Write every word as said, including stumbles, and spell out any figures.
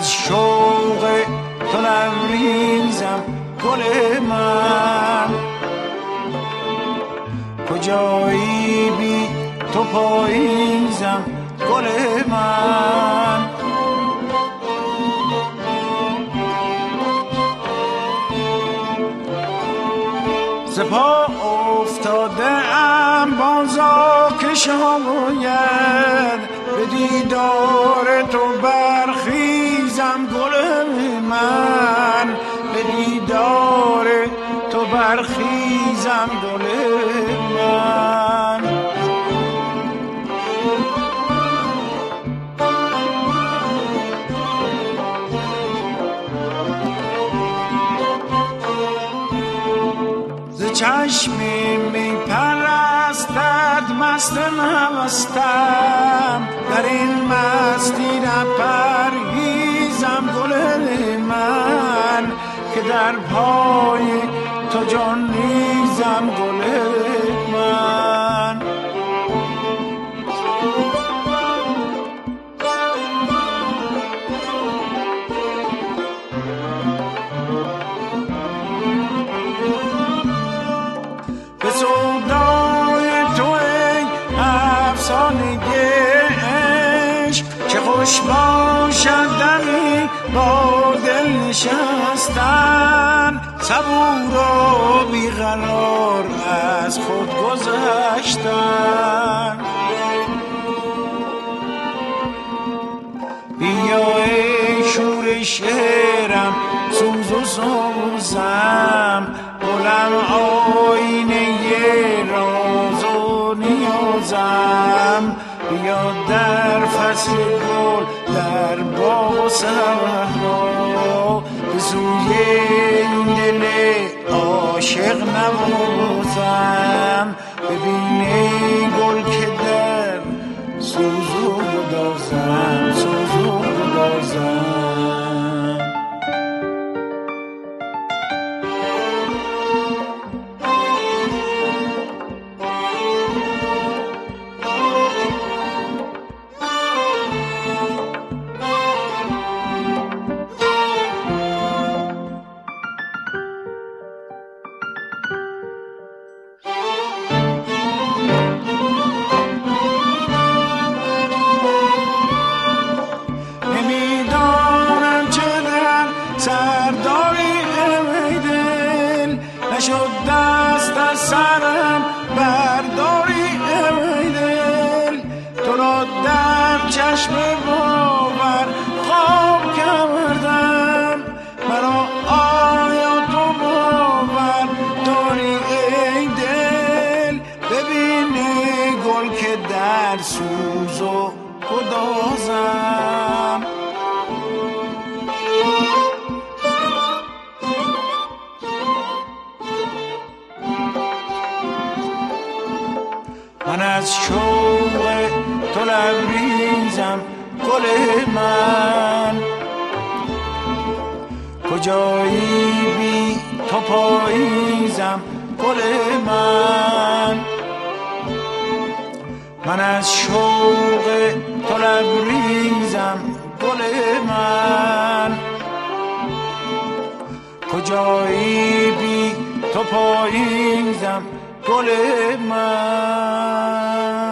از شوق تو لبریزم گل من، کجایی بی تو پاییزم گل من. ز پا افتاده ام بازا که شاید به دیدار تو برخیزم گل من، به دیدار تو برخیزم گل من. ز چشم می پرستد مست نوستم، در این مستی نپرهیزم گل من، که در پای تو جان ریزم گل من. به سودای تو ای افسانه عشق، چه خوش باشد دمی با دل نشستن، صبور و بیقرار از خود گذشتن. بیا ای شور شعرم سوز و سوزم، گلم آینه راز و نیازم. بیا در فصل گل در باغ و صحرا، به سوی این دل عاشق نوازم. ببین ای گل که در سوز و گدازم، سوز و گدازم. نشد دست از سرم برداری ای دل، تو را در چشم باور خواب کردم. مرا آیا تو باور داری ای دل؟ ببین ای گل که در سوز و گدازم. من از شوق تو لبریزم گل من، کجایی بی تو پاییزم گل من. من از شوق تو لبریزم گل من، کجایی بی تو پاییزم گل من.